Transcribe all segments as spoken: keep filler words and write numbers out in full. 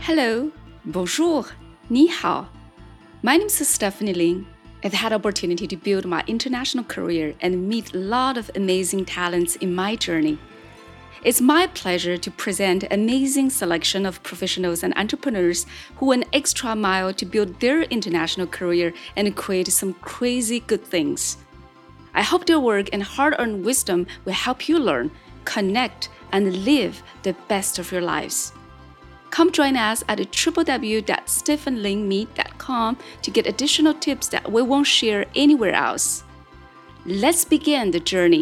Hello, bonjour, ni hao. My name is Stephanie Lin. I've had the opportunity to build my international career and meet a lot of amazing talents in my journey. It's my pleasure to present an amazing selection of professionals and entrepreneurs who went an extra mile to build their international career and create some crazy good things. I hope their work and hard-earned wisdom will help you learn, connect, and live the best of your lives. Come join us at w w w dot stephen ling meet dot com to get additional tips that we won't share anywhere else. Let's begin the journey.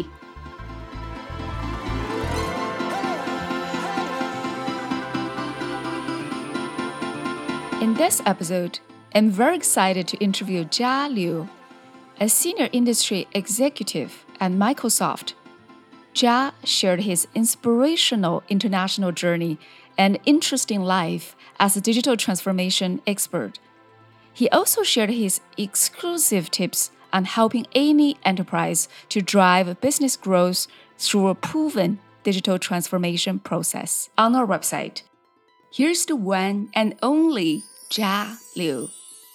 In this episode, I'm very excited to interview Jia Liu, a senior industry executive at Microsoft. Jia shared his inspirational international journey and interesting life as a digital transformation expert. He also shared his exclusive tips on helping any enterprise to drive business growth through a proven digital transformation process on our website. Here's the one and only Jia Liu.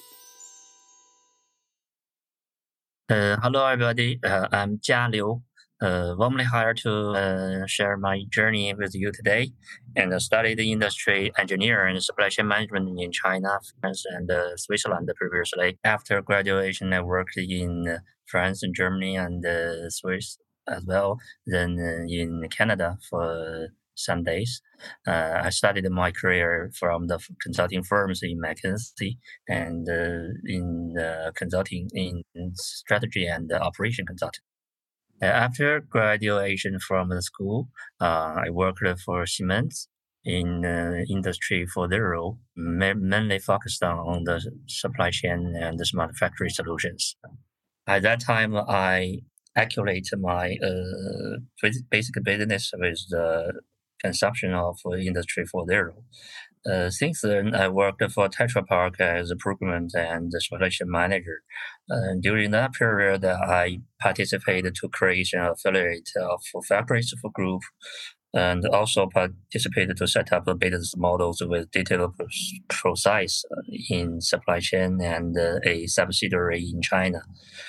Uh, hello, everybody. Uh, I'm Jia Liu. Uh, warmly hired to uh, share my journey with you today, and uh, studied industry engineering and supply chain management in China, France, and uh, Switzerland previously. After graduation, I worked in uh, France, and Germany, and uh, Swiss as well. Then uh, in Canada for some days. Uh, I started my career from the consulting firms in McKinsey and uh, in uh, consulting in strategy and uh, operation consulting. Uh, After graduation from the school, uh, I worked for Siemens in uh, industry for their role, ma- mainly focused on, on the supply chain and the smart factory solutions. At that time, I calculate my uh, bas- basic business with the consumption of uh, industry for their role. Uh, since then, I worked for Tetra Pak as a procurement and supply chain manager. Uh, during that period, I participated to creation affiliate of Fabrics for Group, and also participated to set up business models with detailed process in supply chain and uh, a subsidiary in China,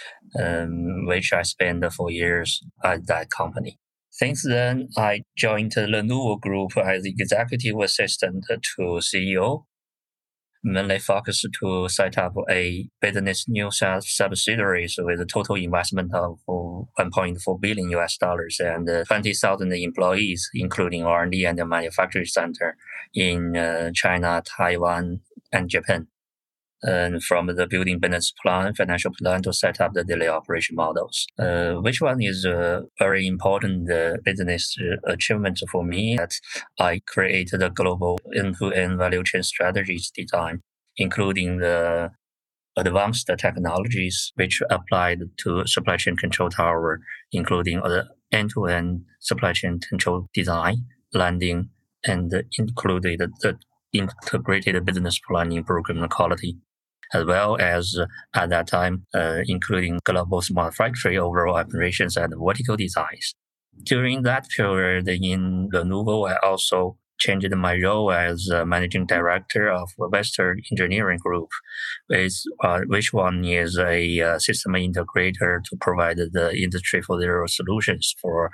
um, which I spent four years at that company. Since then, I joined the Lenovo Group as executive assistant to C E O, mainly focused to set up a business new sub- subsidiaries with a total investment of one point four billion U S dollars and uh, twenty thousand employees, including R and D and the manufacturing center in uh, China, Taiwan, and Japan. And from the building business plan, financial plan to set up the daily operation models. Uh, which one is a very important uh, business uh, achievement for me that I created a global end-to-end value chain strategies design, including the advanced technologies which applied to supply chain control tower, including the end-to-end supply chain control design, landing, and included the integrated business planning program quality, as well as uh, at that time, uh, including global smart factory overall operations and vertical designs. During that period in Lenovo, I also changed my role as uh, managing director of Western Engineering Group, with, uh, which one is a uh, system integrator to provide the industry for their solutions for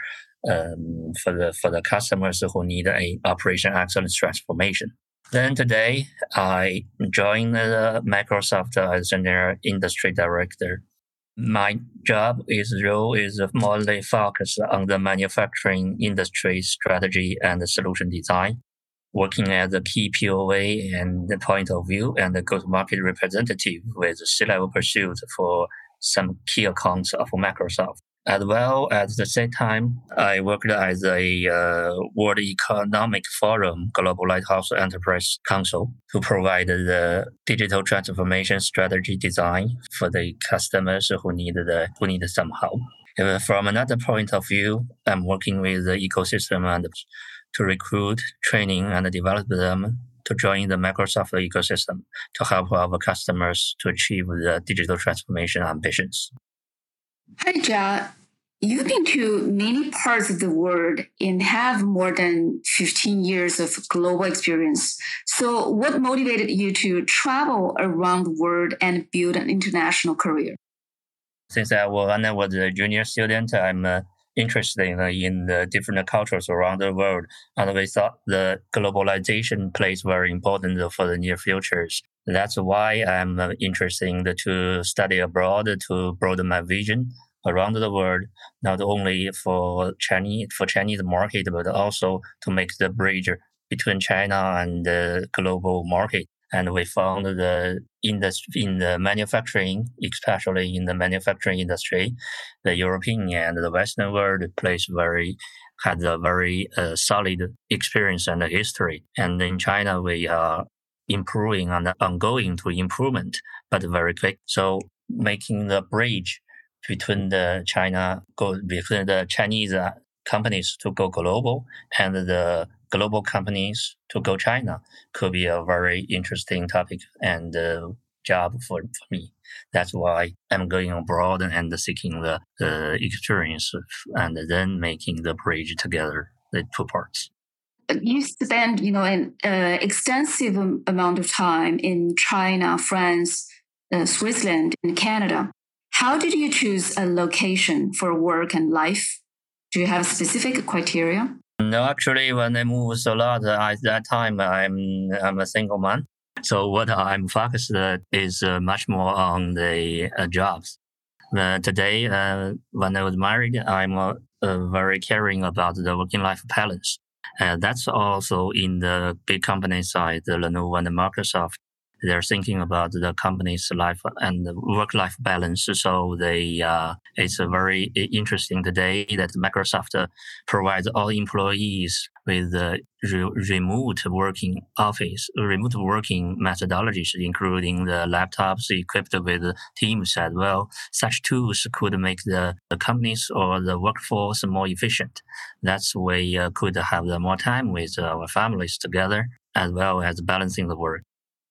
um, for the for the customers who need a operation excellence transformation. Then today, I joined uh, Microsoft as their industry director. My job is role is more focused on the manufacturing industry strategy and solution design, working as a key P O A and the point of view and the go-to-market representative with C-level pursuit for some key accounts of Microsoft. As well, at the same time, I worked as a uh, World Economic Forum Global Lighthouse Enterprise Council to provide the digital transformation strategy design for the customers who need the who need some help. Uh, From another point of view, I'm working with the ecosystem and to recruit, training, and develop them to join the Microsoft ecosystem to help our customers to achieve the digital transformation ambitions. Hi, Jia. You've been to many parts of the world and have more than fifteen years of global experience. So, what motivated you to travel around the world and build an international career? Since I was, when I was a junior student, I'm uh, interested in, uh, in the different cultures around the world, and we thought the globalization plays very important for the near futures. That's why I'm uh, interested in the, to study abroad to broaden my vision around the world, not only for Chinese for Chinese market, but also to make the bridge between China and the global market. And we found the industry in the manufacturing, especially in the manufacturing industry, the European and the Western world plays very had a very uh, solid experience and history. And in China, we are improving and ongoing to improvement, but very quick. So making the bridge between the China go between the Chinese uh, companies to go global and the global companies to go China could be a very interesting topic and uh, job for, for me. That's why I'm going abroad and seeking the, the experience of, and then making the bridge together, the two parts. You spend, you know, an uh, extensive amount of time in China, France, uh, Switzerland, and Canada. How did you choose a location for work and life? Do you have specific criteria? No, actually, when I moved a lot, uh, at that time I'm I'm a single man. So what I'm focused uh, is uh, much more on the uh, jobs. Uh, today, uh, when I was married, I'm uh, uh, very caring about the working life balance. Uh, that's also in the big company side, the Lenovo and the Microsoft. They're thinking about the company's life and work-life balance. So they, uh, it's a very interesting today that Microsoft uh, provides all employees with uh, re- remote working office, remote working methodologies, including the laptops equipped with Teams as well. Such tools could make the, the companies or the workforce more efficient. That's way uh, could have the more time with our families together, as well as balancing the work.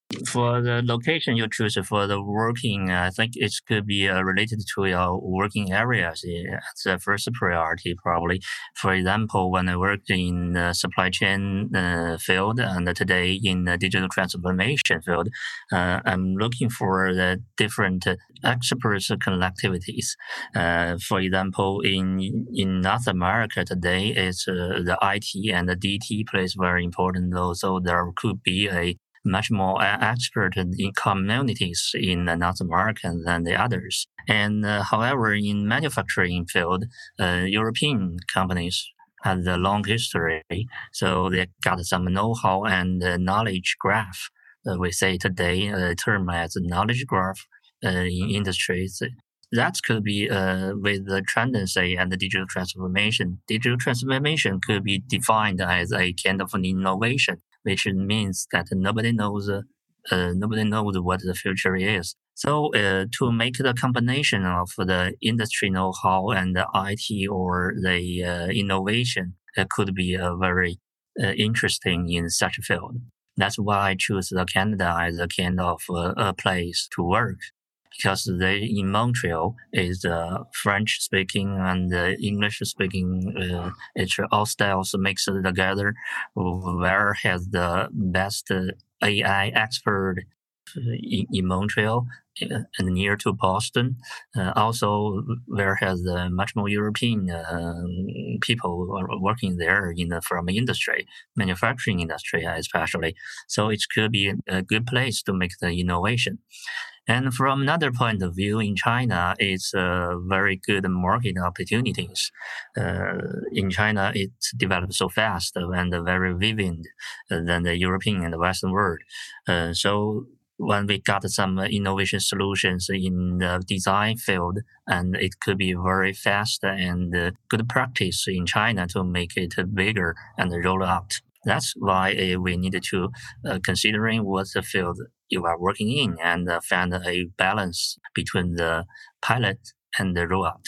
For the location you choose for the working, I think it could be uh, related to your working areas. It's the first priority, probably. For example, when I worked in the supply chain uh, field and today in the digital transformation field, uh, I'm looking for the different uh, experts connectivities. Uh, for example, in in North America today, it's uh, the I T and the D T plays very important. Also, there could be a much more expert in communities in North America than the others. And uh, however, in manufacturing field, uh, European companies have a long history, so they got some know-how and uh, knowledge graph. Uh, we say today a uh, term as knowledge graph uh, in industries. That could be uh, with the tendency and the digital transformation. Digital transformation could be defined as a kind of an innovation, which means that nobody knows uh, uh, nobody knows what the future is. So uh, to make the combination of the industry know-how and the I T or the uh, innovation uh, could be uh, very uh, interesting in such a field. That's why I choose the Canada as a kind of uh, a place to work because they in Montreal is uh, French speaking and uh, English speaking. Uh, it's all styles mixed together. Where has the best uh, A I expert in, in Montreal uh, and near to Boston. Uh, also, where has uh, much more European uh, people working there in the from industry, manufacturing industry especially. So it could be a good place to make the innovation. And from another point of view, in China, it's uh, very good market opportunities. Uh, in China, it developed so fast and very vivid than the European and the Western world. Uh, so when we got some innovation solutions in the design field, and it could be very fast and uh, good practice in China to make it bigger and roll out. That's why uh, we need to uh, considering what the field you are working in and uh, find a balance between the pilot and the rollout.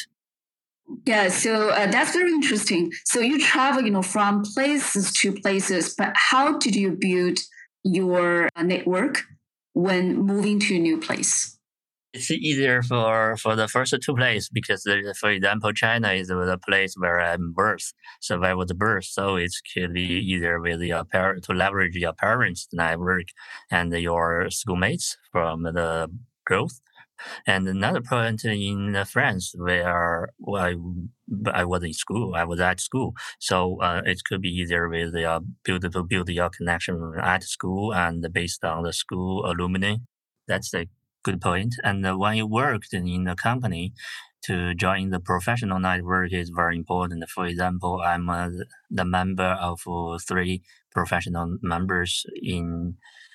Yeah, so uh, that's very interesting. So you travel, you know, from places to places, but how did you build your uh, network when moving to a new place? It's easier for, for the first two places because, uh, for example, China is the place where I'm birth, so where I was birth. So it could be easier with your parent to leverage your parents' network and your schoolmates from the growth. And another point in uh, France, where well, I, I was in school, I was at school, so uh, it could be easier with uh, build to build your connection at school and based on the school alumni. That's a good point. And uh, when you worked in a company, to join the professional network is very important. For example, I'm uh, the member of uh, three professional members in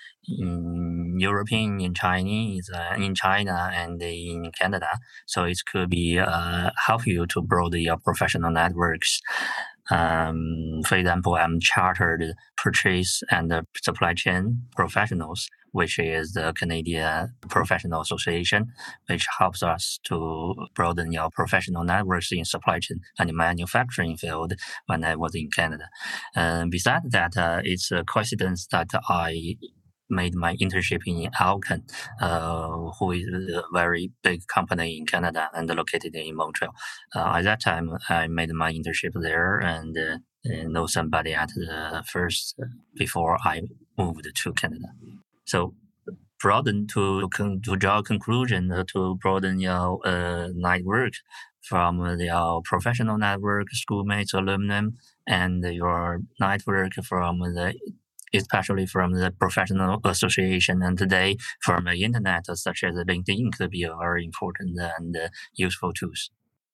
in European, in Chinese, uh, in China, and in Canada. So it could be uh, help you to build your professional networks. Um, for example, I'm chartered purchase and uh, supply chain professionals, which is the Canadian Professional Association, which helps us to broaden your professional networks in supply chain and manufacturing field when I was in Canada. Uh, besides that, uh, it's a coincidence that I made my internship in Alcan, uh, who is a very big company in Canada and located in Montreal. Uh, at that time, I made my internship there and uh, know somebody at the first uh, before I moved to Canada. So broaden to to draw a conclusion uh, to broaden your uh, network from your professional network, schoolmates, alumni, and your network from the especially from the professional association, and today from the internet, such as LinkedIn, could be a very important and uh, useful tools.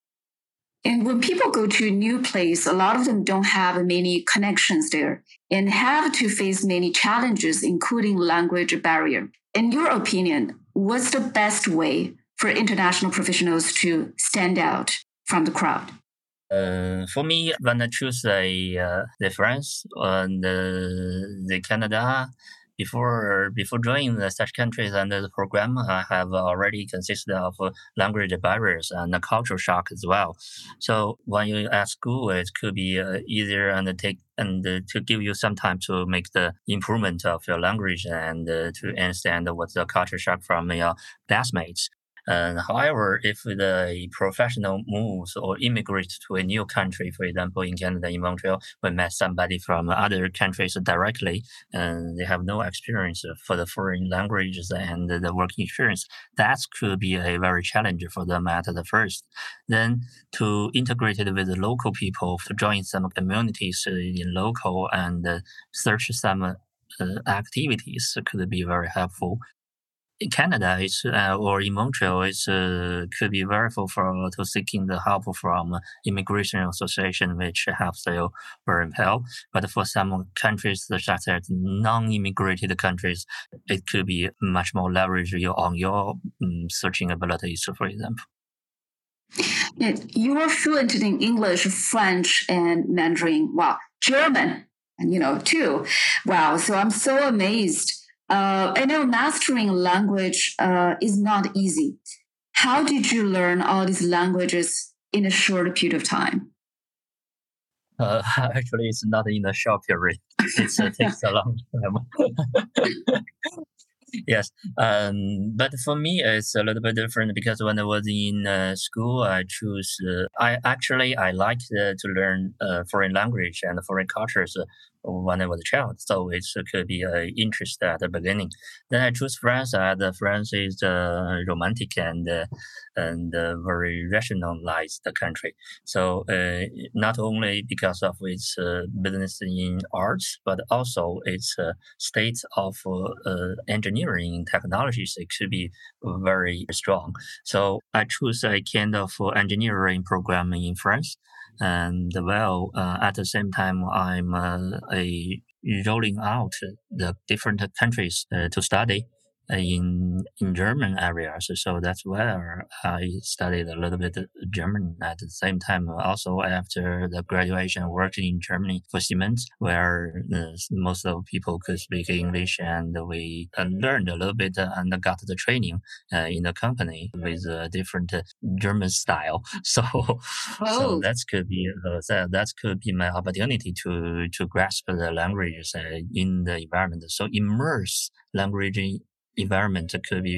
And when people go to a new place, a lot of them don't have many connections there and have to face many challenges, including language barrier. In your opinion, what's the best way for international professionals to stand out from the crowd? Uh, for me, when I choose a uh, the France and the, the Canada, before before joining the such countries under the program, I have already consisted of uh, language barriers and a cultural shock as well. So when you at school, it could be uh, easier and take and uh, to give you some time to make the improvement of your language and uh, to understand what's the culture shock from your classmates. And however, if the professional moves or immigrates to a new country, for example, in Canada, in Montreal, we met somebody from other countries directly, and they have no experience for the foreign languages and the working experience, that could be a very challenging for them at the first. Then to integrate it with the local people, to join some communities in local and uh, search some uh, activities could be very helpful. In Canada, it's uh, or in Montreal, it's uh, could be very helpful for to seeking the help from immigration association, which helps you very well. But for some countries such as non-immigrated countries, it could be much more leverage on your um, searching abilities, for example. You are fluent in English, French, and Mandarin. Wow, German, and you know too. Wow, so I'm so amazed. Uh, I know mastering language uh, is not easy. How did you learn all these languages in a short period of time? Uh, actually, it's not in a short period. It uh, takes a long time. Yes, um, but for me, it's a little bit different because when I was in uh, school, I choose. Uh, I actually I like uh, to learn uh, foreign language and foreign cultures uh, when I was a child, so it could be an interest at the beginning. Then I choose France. Uh, the France is uh, romantic and uh, and uh, very rationalized country. So uh, not only because of its uh, business in arts, but also its uh, state of uh, engineering technologies, it could be very strong. So I choose a kind of engineering program in France. And well, uh, at the same time, I'm uh, a rolling out the different countries uh, to study in in German areas. So that's where I studied a little bit German at the same time. Also, after the graduation, I worked in Germany for Siemens, where uh, most of the people could speak English, and we uh, learned a little bit uh, and got the training uh, in the company with a different uh, German style. So, Oh. so that could be uh, that, that could be my opportunity to to grasp the languages uh, in the environment. So immerse language environment could be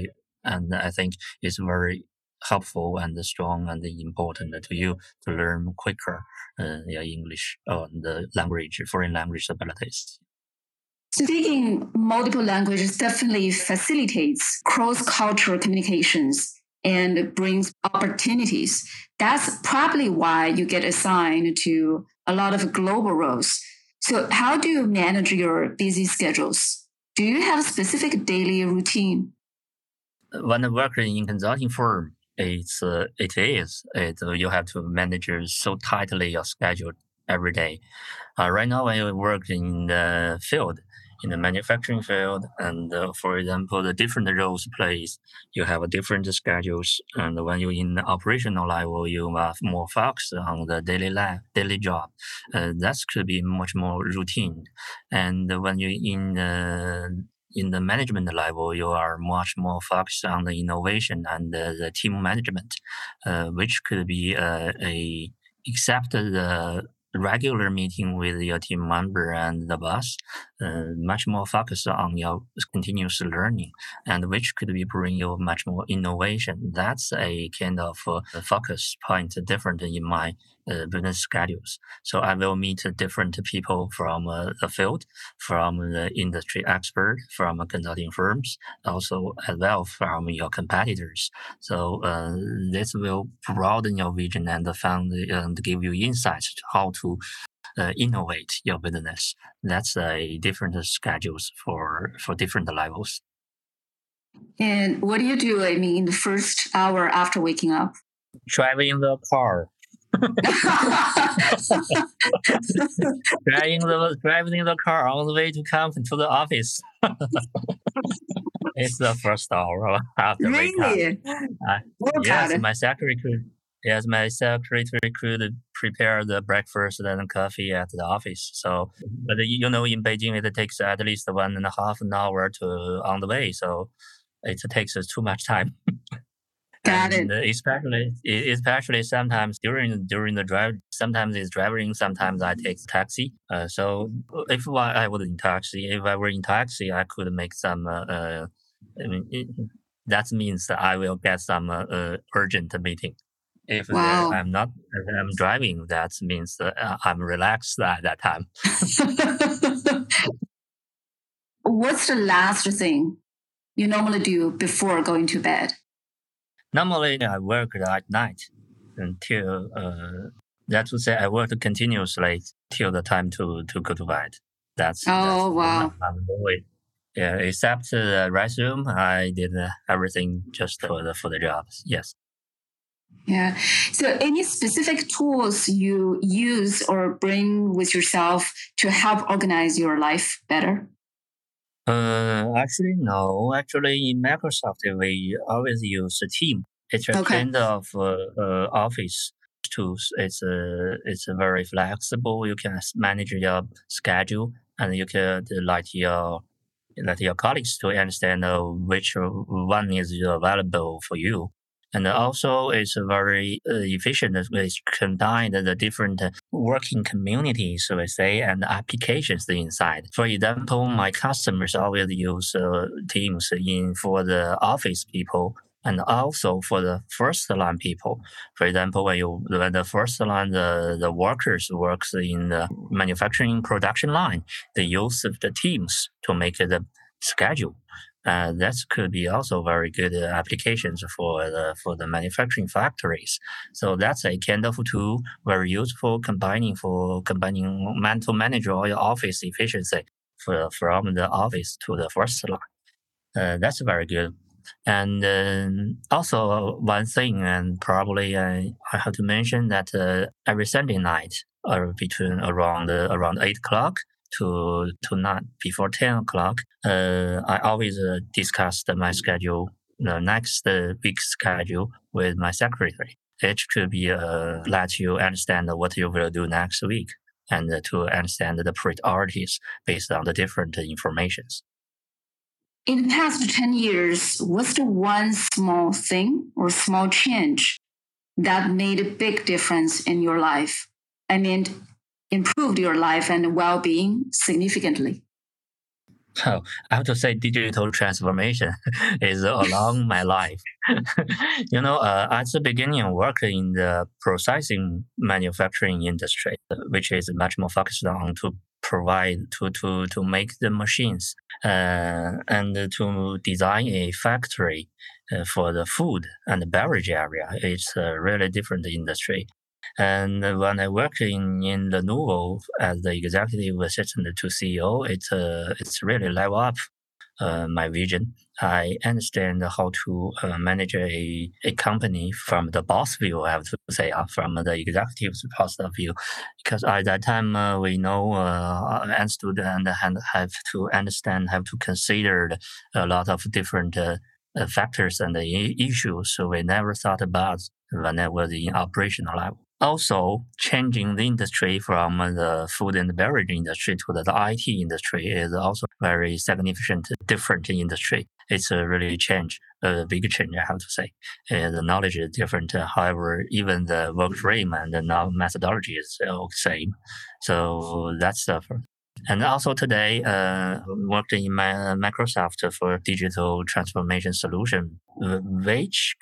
And I think it's very helpful and strong and important to you to learn quicker uh, yeah, English or the language, foreign language abilities. Speaking multiple languages definitely facilitates cross-cultural communications and brings opportunities. That's probably why you get assigned to a lot of global roles. So how do you manage your busy schedules? Do you have a specific daily routine? When I work in consulting firm, it's uh, it is it uh, you have to manage so tightly your schedule every day. Uh, right now, I work in the field, in the manufacturing field, and uh, for example, the different roles plays, you have a different schedules, and when you're in the operational level, you are more focused on the daily life, daily job. Uh, that could be much more routine, and when you're in the in the management level, you are much more focused on the innovation and uh, the team management, uh, which could be uh, a except the regular meeting with your team member and the boss, uh, much more focused on your continuous learning, and which could be bring you much more innovation. That's a kind of uh, focus point different in my uh, business schedules. So I will meet different people from uh, the field, from the industry expert, from consulting firms, also as well from your competitors. So uh, this will broaden your vision and found and give you insights how to uh, innovate your business. That's a different schedules for for different levels. And what do you do? I mean, in the first hour after waking up? Driving the car. driving the driving the car on the way to come to the office. It's the first hour after really? wake up. Uh, yes, my secretary could. Yes, my secretary could prepare the breakfast and coffee at the office. So, but you know, in Beijing, it takes at least one and a half an hour to on the way. So, it takes too much time. Got and it. Especially, especially sometimes during during the drive, sometimes it's driving, sometimes I take taxi. Uh, so if I, I was in taxi, if I were in taxi, I could make some. Uh, uh, I mean, it, that means that I will get some uh, uh, urgent meeting. If wow. I'm not, if I'm driving, that means that I'm relaxed at that time. What's the last thing you normally do before going to bed? Normally, I work at night until, uh, that's to say, I work continuously till the time to, to go to bed. That's, oh, that's wow. I'm doing. Yeah, except the resume, I did everything just for the, for the jobs. Yes. Yeah. So any specific tools you use or bring with yourself to help organize your life better? Uh, actually, no. Actually, in Microsoft, we always use a team. It's a okay. kind of uh, uh, office tools. It's uh, it's very flexible. You can manage your schedule, and you can let your let your colleagues to understand uh, which one is available for you. And also, it's very uh, efficient. It's combined the different working communities, so we say, and applications inside. For example, my customers always use uh, Teams in for the office people and also for the first line people. For example, when you when the first line the, the workers works in the manufacturing production line, they use the Teams to make the schedule. Uh, that could be also very good uh, applications for the for the manufacturing factories. So that's a kind of tool very useful combining for combining man to manage all your office efficiency for, from the office to the first line. Uh, that's very good. And uh, also one thing, and probably I, I have to mention that uh, every Sunday night, or between around uh, around eight o'clock to to not before ten o'clock, uh, I always uh, discuss my schedule, the next uh, week's schedule with my secretary. It could be uh, let you understand what you will do next week, and uh, to understand the priorities based on the different informations. In the past ten years, what's the one small thing or small change that made a big difference in your life? I mean, improved your life and well-being significantly? Oh, I have to say digital transformation is along my life. you know, uh, at the beginning, I worked in the processing manufacturing industry, uh, which is much more focused on to provide to to to make the machines uh, and to design a factory uh, for the food and beverage area. It's a really different industry. And when I worked in, in Lenovo as the executive assistant to C E O, it's uh, it's really level up uh, my vision. I understand how to uh, manage a, a company from the boss view, I have to say, uh, from the executive's point of view. Because at that time, uh, we know, uh, understood and have to understand, have to consider a lot of different uh, uh, factors and the issues. So we never thought about when I was in operational level. Also, changing the industry from the food and beverage industry to the I T industry is also very significant, different industry. It's a really change, a big change, I have to say. Uh, the knowledge is different. However, even the work frame and the now methodology is all the same. So that's the first. And also today, uh, worked in my, Microsoft for digital transformation solution, which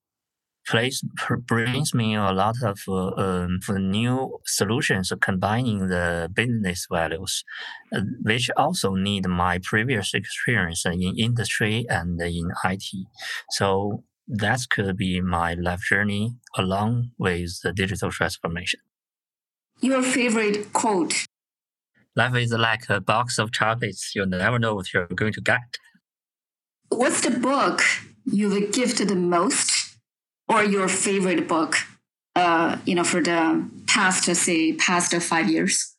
place brings me a lot of uh, um, new solutions combining the business values, uh, which also need my previous experience in industry and in I T. So that could be my life journey along with the digital transformation. Your favorite quote? Life is like a box of chocolates. You never know what you're going to get. What's the book you've gifted the most? Or your favorite book, uh, you know, for the past, say, past five years?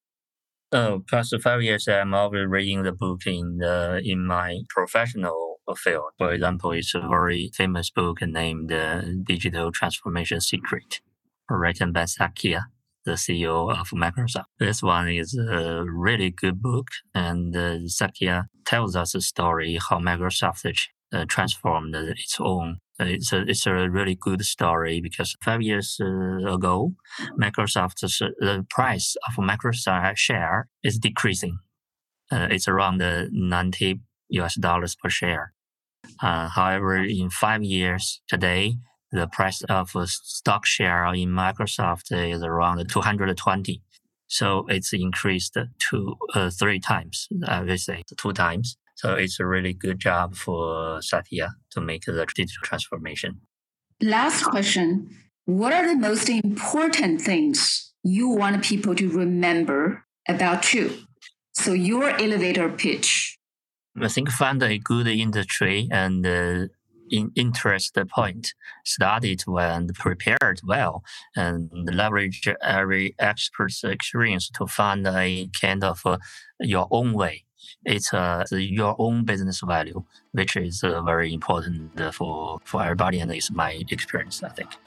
Oh, past five years, I'm always reading the book in the in my professional field. For example, it's a very famous book named uh, "Digital Transformation Secret," written by Satya, the C E O of Microsoft. This one is a really good book, and uh, Satya tells us a story how Microsoft uh, transformed its own. Uh, it's a it's a really good story because five years uh, ago, Microsoft's uh, the price of Microsoft share is decreasing. Uh, it's around uh, ninety U S dollars per share. Uh, however, in five years today, the price of a stock share in Microsoft is around two hundred twenty. So it's increased to uh, three times, I would say two times. So it's a really good job for Satya to make the digital transformation. Last question. What are the most important things you want people to remember about you? So your elevator pitch. I think find a good industry and uh, in interest point, study it well and prepare it well, and leverage every expert's experience to find a kind of uh, your own way. It's uh, your own business value, which is uh, very important for, for everybody, and it's my experience, I think.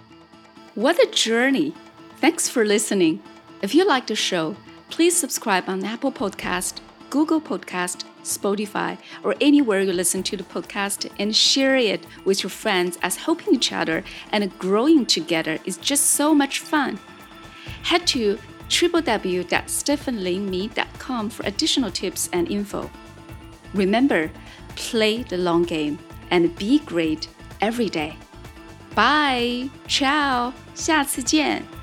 What a journey! Thanks for listening. If you like the show, please subscribe on Apple Podcast, Google Podcast, Spotify, or anywhere you listen to the podcast, and share it with your friends, as helping each other and growing together is just so much fun. Head to w w w dot stephen ling me dot com for additional tips and info. Remember, play the long game and be great every day. Bye! Ciao! 下次见!